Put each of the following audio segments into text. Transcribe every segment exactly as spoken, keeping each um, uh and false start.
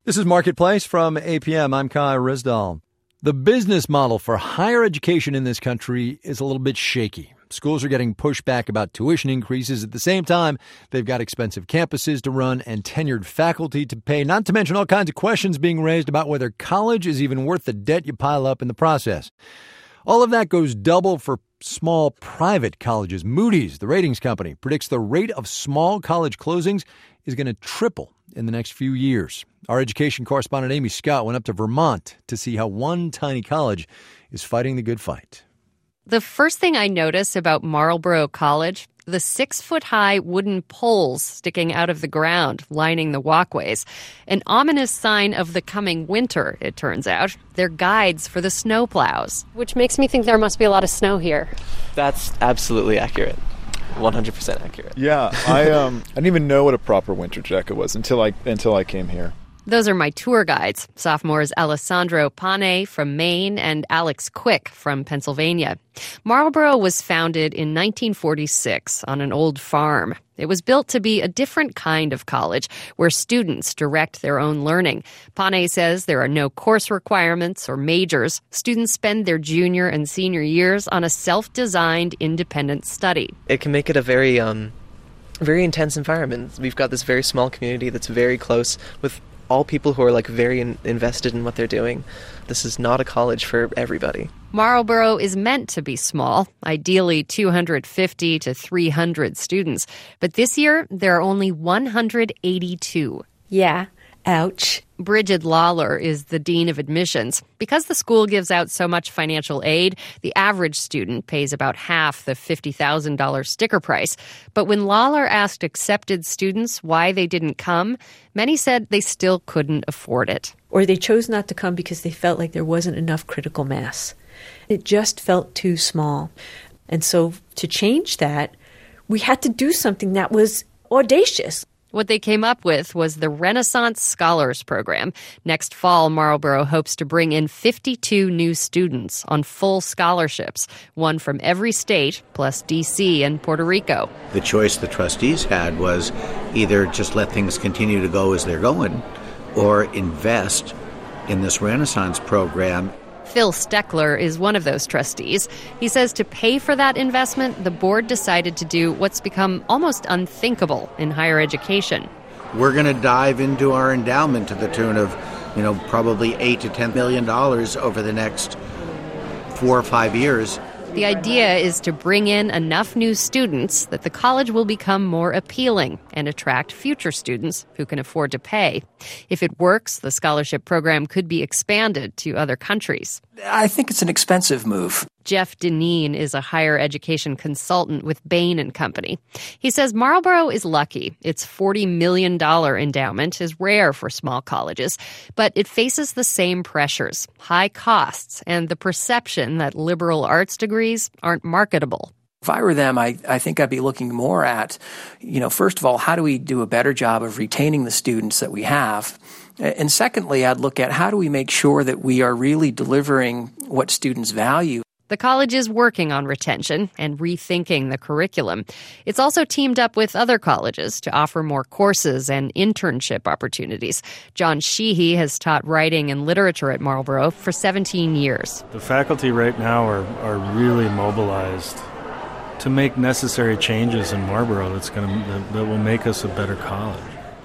This is Marketplace from A P M. I'm Kai Risdall. The business model for higher education in this country is a little bit shaky. Schools are getting pushback about tuition increases. At the same time, they've got expensive campuses to run and tenured faculty to pay, not to mention all kinds of questions being raised about whether college is even worth the debt you pile up in the process. All of that goes double for small private colleges. Moody's, the ratings company, predicts the rate of small college closings is going to triple in the next few years. Our education correspondent Amy Scott went up to Vermont to see how one tiny college is fighting the good fight. The first thing I noticed about Marlborough College, the six-foot-high wooden poles sticking out of the ground, lining the walkways. An ominous sign of the coming winter, it turns out. They're guides for the snowplows. Which makes me think there must be a lot of snow here. That's absolutely accurate. one hundred percent accurate. Yeah, I um I didn't even know what a proper winter jacket was until I until I came here. Those are my tour guides, sophomores Alessandro Pane from Maine and Alex Quick from Pennsylvania. Marlborough was founded in nineteen forty-six on an old farm. It was built to be a different kind of college where students direct their own learning. Pane says there are no course requirements or majors. Students spend their junior and senior years on a self-designed independent study. It can make it a very, um, very intense environment. We've got this very small community that's very close with all people who are like very in- invested in what they're doing. This is not a college for everybody. Marlborough is meant to be small, ideally two hundred fifty to three hundred students. But this year, there are only one hundred eighty-two. Yeah, ouch. Bridget Lawler is the dean of admissions. Because the school gives out so much financial aid, the average student pays about half the fifty thousand dollars sticker price. But when Lawler asked accepted students why they didn't come, many said they still couldn't afford it. Or they chose not to come because they felt like there wasn't enough critical mass. It just felt too small. And so to change that, we had to do something that was audacious. What they came up with was the Renaissance Scholars Program. Next fall, Marlborough hopes to bring in fifty-two new students on full scholarships, one from every state, plus D C and Puerto Rico. The choice the trustees had was either just let things continue to go as they're going or invest in this Renaissance program. Phil Steckler is one of those trustees. He says to pay for that investment, the board decided to do what's become almost unthinkable in higher education. We're going to dive into our endowment to the tune of, you know, probably eight to ten million dollars over the next four or five years. The idea is to bring in enough new students that the college will become more appealing and attract future students who can afford to pay. If it works, the scholarship program could be expanded to other countries. I think it's an expensive move. Jeff Deneen is a higher education consultant with Bain and Company. He says Marlborough is lucky. Its forty million dollars endowment is rare for small colleges, but it faces the same pressures, high costs, and the perception that liberal arts degrees aren't marketable. If I were them, I, I think I'd be looking more at, you know, first of all, how do we do a better job of retaining the students that we have? And secondly, I'd look at how do we make sure that we are really delivering what students value. The college is working on retention and rethinking the curriculum. It's also teamed up with other colleges to offer more courses and internship opportunities. John Sheehy has taught writing and literature at Marlborough for seventeen years. The faculty right now are, are really mobilized to make necessary changes in Marlborough that's going to, that, that will make us a better college.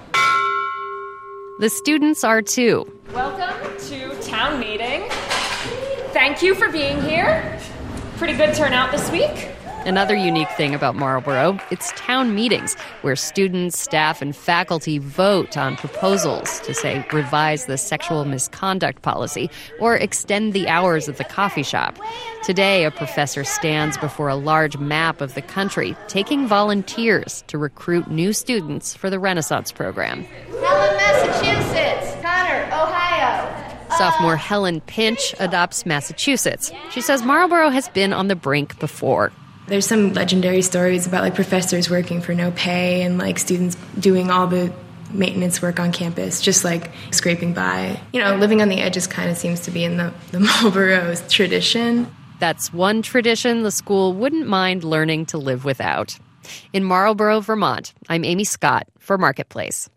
The students are too. Welcome to town meeting. Thank you for being here. Pretty good turnout this week. Another unique thing about Marlborough, it's town meetings where students, staff, and faculty vote on proposals to, say, revise the sexual misconduct policy or extend the hours of the coffee shop. Today, a professor stands before a large map of the country, taking volunteers to recruit new students for the Renaissance program. Helen, Massachusetts. Connor, Ohio. Sophomore Helen Pinch adopts Massachusetts. She says Marlborough has been on the brink before. There's some legendary stories about like professors working for no pay and like students doing all the maintenance work on campus, just like scraping by. You know, living on the edges kind of seems to be in the, the Marlborough's tradition. That's one tradition the school wouldn't mind learning to live without. In Marlborough, Vermont, I'm Amy Scott for Marketplace.